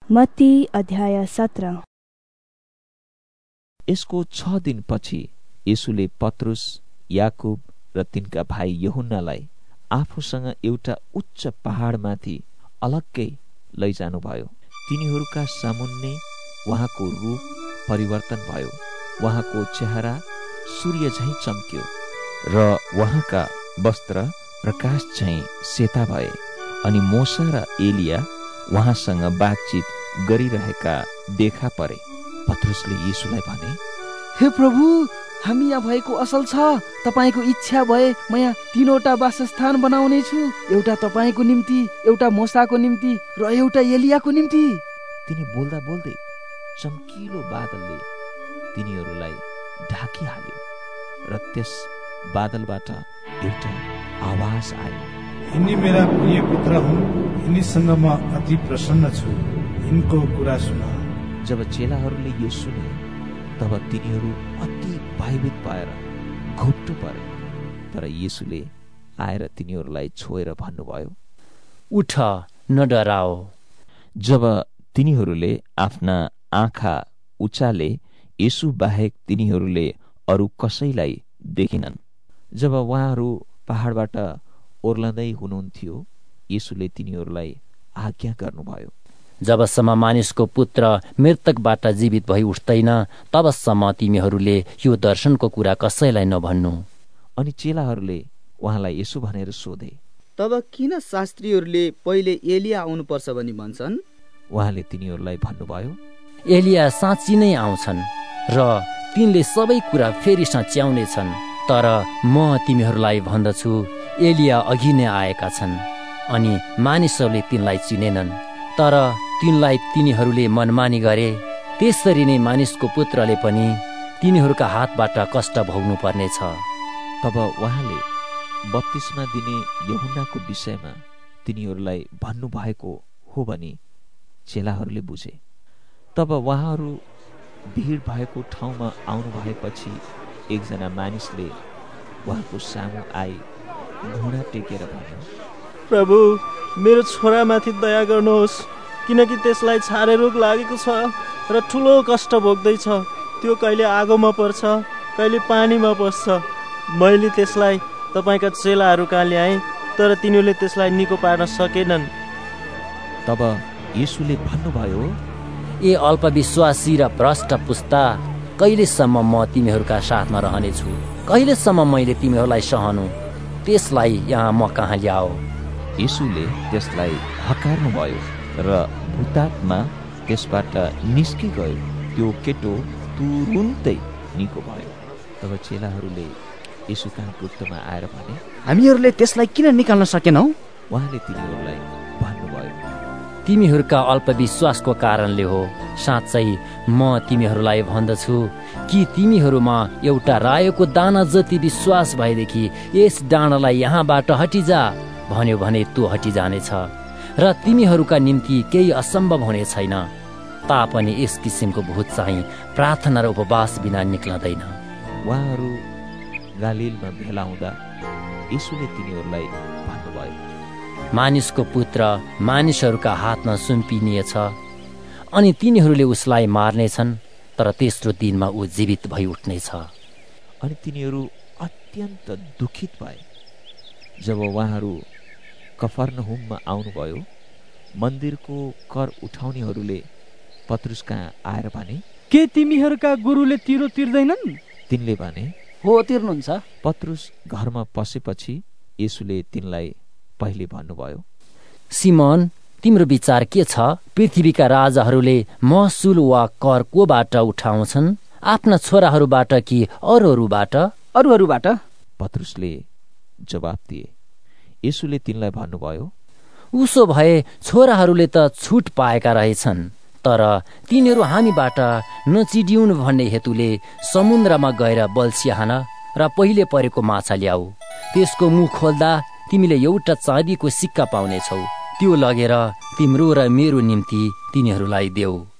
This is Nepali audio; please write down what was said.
मत्ती अध्याय 17। यसको 6 दिनपछि येशूले पत्रुस, याकुब र तिनका भाइ यूहन्नालाई आफूसँग एउटा उच्च पहाडमाथि अलग्गै लैजानुभयो। तिनीहरूका सामुन्ने उहाँको रूप परिवर्तन भयो। उहाँको चेहरा सूर्य झैं चम्क्यो र उहाँका वस्त्र प्रकाश झैं सेता भए। अनि मोसा र एलिया उहाँसँग बातचित गरिरहेका देखा परे। पत्रुसले येशूलाई भने, हे प्रभु, हामी यहाँ भएको असल छ। तपाईको इच्छा भए म यहाँ 3वटा वासस्थान बनाउने छु, एउटा तपाईको निम्ति, एउटा मोसाको निम्ति र एउटा एलियाको निम्ति। तिनी बोल्दा बोल्दै चम्किलो बादलले तिनीहरूलाई ढाकिहाल्यो र त्यस बादलबाट एउटा आवाज आयो, यिनी मेरा प्रिय पुत्र हुन्, यिनीसँग म अति प्रसन्न छु, यिनको कुरा सुन। जब चेलाहरूले यो सुने तब तिनीहरू अति भयभीत भएर घोप्टो परे। तर येशूले आएर तिनीहरूलाई छोएर भन्नुभयो, उठ, न डराओ। जब तिनीहरूले आफ्ना आँखा उचाले येशू बाहेक तिनीहरूले अरू कसैलाई देखिनन्। जब उहाँहरू पहाडबाट ओर्लँदै हुनुहुन्थ्यो, येशूले तिनीहरूलाई आज्ञा गर्नुभयो, जबसम्म मानिसको पुत्र मृतकबाट जीवित भई उठ्दैन तबसम्म तिमीहरूले यो दर्शनको कुरा कसैलाई नभन्नु। अनि चेलाहरूले उहाँलाई यसो भनेर सोधे, तब किन शास्त्रीहरूले पहिले एलिया आउनुपर्छ भनी भन्छन्? उहाँले तिनीहरूलाई भन्नुभयो, एलिया साँच्ची नै आउँछन् र तिनले सबै कुरा फेरि सच्याउने छन्। तर म तिमीहरूलाई भन्दछु, एलिया अघि नै आएका छन् अनि मानिसहरूले तिनलाई चिनेनन्। तर तिनलाई तिनीहरूले मनमानी गरे, त्यसरी नै मानिसको पुत्रले पनि तिनीहरूका हातबाट कष्ट भोग्नु पर्नेछ। तब उहाँले बप्तिस्मा दिने यूहन्नाको विषयमा तिनीहरूलाई भन्नुभएको हो भनी चेलाहरूले बुझे। तब उहाँहरू भिड भएको ठाउँमा आउनु भएपछि एकजना मानिसले उहाँको सामु आई घुँडा टेकेर भन्यो, प्रभु, मेरो छोरामाथि दया गर्नुहोस्, किनकि त्यसलाई छारे रोग लागेको छ र ठुलो कष्ट भोग्दैछ। त्यो कहिले आगोमा पर्छ, कहिले पानीमा पस्छ। मैले त्यसलाई तपाईँका चेलाहरू कहाँ ल्याएँ, तर तिनीहरूले त्यसलाई निको पार्न सकेनन्। तब येशूले भन्नुभयो, ए अल्पविश्वासी र भ्रष्ट पुस्ता, कहिलेसम्म म तिमीहरूका साथमा रहनेछु? कहिलेसम्म मैले तिमीहरूलाई सहनु? त्यसलाई यहाँ म कहाँ ल्याओ। येशूले त्यसलाई हकार्नुभयो र भूतात्मा त्यसबाट निस्किगयो। त्यो केटो तुरुन्तै निको भयो। तब चेलाहरूले येशू कहाँ पुत्रमा आएर भने, हामीहरूले त्यसलाई किन निकाल्न सकेनौ? उहाँले तिनीहरूलाई भन्नुभयो, तिमीहरूका अल्पविश्वासको कारणले हो। साँच्चै म तिमीहरूलाई भन्दछु कि तिमीहरूमा एउटा रायोको दाना जति विश्वास भएदेखि यस डाँडालाई यहाँबाट हटिजा भन्यो भने त्यो हटिजानेछ र तिमीहरूका निम्ति केही असम्भव हुने छैन। तापनि यस किसिमको भूत चाहिँ प्रार्थना र उपवास बिना निक्लदैन। उहाँहरू गालीलमा भेला हुँदा येशूले तिनीहरूलाई भन्नुभयो, मानिसको पुत्र मानिसहरूका हातमा सुम्पिनिएछ अनि तिनीहरूले उसलाई मार्नेछन्, तर तेस्रो दिनमा ऊ जीवित भई उठ्नेछ। अनि तिनीहरू अत्यन्त दुखित भए। जब उहाँहरू कफरनहुममा आउनुभयो, मन्दिरको कर उठाउनेहरूले पत्रुस कहाँ आएर भने, के तिमीहरूका गुरुले तिरो तिर्दैनन्? तिनले भने, हो, तिर्नुहुन्छ। पत्रुस घरमा पसेपछि येशूले तिनलाई पहिले भन्नुभयो, सिमोन, तिम्रो विचार के छ? पृथ्वीका राजाहरूले महसुल वा कर कोबाट उठाउँछन्? आफ्ना छोराहरूबाट कि अरूहरूबाट? अरूहरूबाट। पत्रुसले जवाब दिए। येशूले तिनलाई भन्नुभयो, उसो भए छोराहरूले त छुट पाएका रहेछन्, तर तिनीहरू हामीबाट नचिडिउन् भन्ने हेतुले समुद्रमा गएर बल्छी हान र पहिले परेको माछा ल्याऊ। त्यसको मुख खोल्दा तिमीले एउटा चाँदीको सिक्का पाउनेछौ। त्यो लगेर तिम्रो र मेरो निम्ति तिनीहरूलाई देऊ।